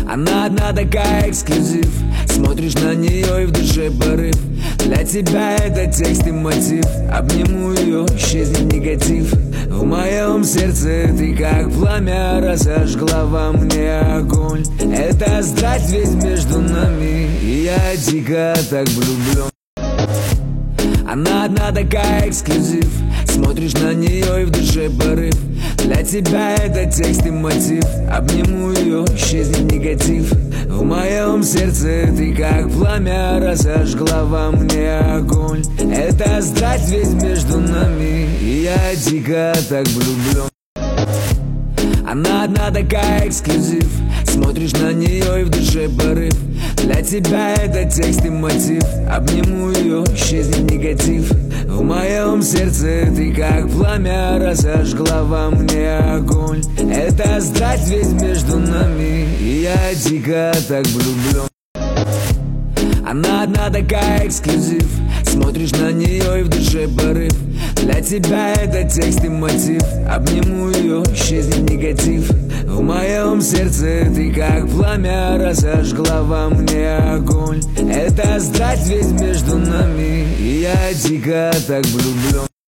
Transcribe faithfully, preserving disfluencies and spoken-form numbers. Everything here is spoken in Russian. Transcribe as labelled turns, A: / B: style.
A: Она одна такая эксклюзив. Смотришь на нее и в душе порыв. Для тебя это текст и мотив. Обниму ее, исчезнет негатив. В моем сердце ты как пламя, разожгла во мне огонь. Это страсть ведь между нами, и я дико так влюблен. Она одна такая эксклюзив. Смотришь на нее и в душе порыв. Для тебя это текст и мотив. Обниму ее, исчезнет негатив. В моем сердце ты как пламя, разожгла во мне огонь. Это страсть ведь между нами, и я дико так влюблен. Она одна такая эксклюзив. Смотришь на нее и в душе порыв. Для тебя это текст и мотив. Обниму ее, исчезнет негатив. В моем сердце ты как пламя, разожгла во мне огонь. Это страсть ведь между нами, и я дико так влюблен. Она одна такая эксклюзив. Смотришь на нее и в душе порыв. Для тебя это текст и мотив. Обниму ее, исчезнет негатив. В моем сердце ты как пламя, разожгла во мне огонь. Это страсть ведь между нами, и я дико так влюблен.